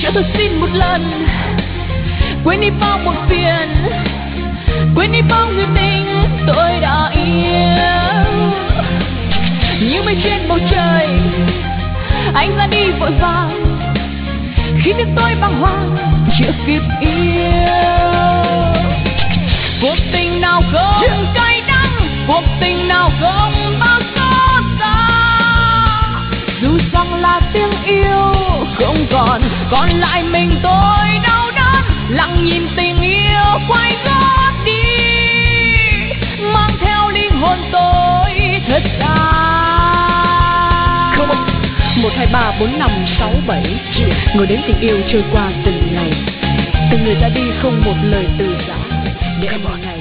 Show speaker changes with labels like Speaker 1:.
Speaker 1: cho tôi xin một lần, quên đi bao muộn phiền, quên đi bao người tình tôi đã yêu. Như mây trên bầu trời, anh ra đi vội vàng, khi biết tôi bàng hoàng chưa kịp yêu. Cuộc tình nào không cay đắng, cuộc tình nào không bao xót xa, dù rằng là tiếng yêu không còn lại mình tôi đau đớn, lặng nhìn tình yêu quay gót đi, mang theo linh hồn tôi thật xa. 1, 2, 3, 4, 5, 6, 7 ngồi đến tình yêu trôi qua từng ngày, từng người ra đi không một lời từ giã, để ngày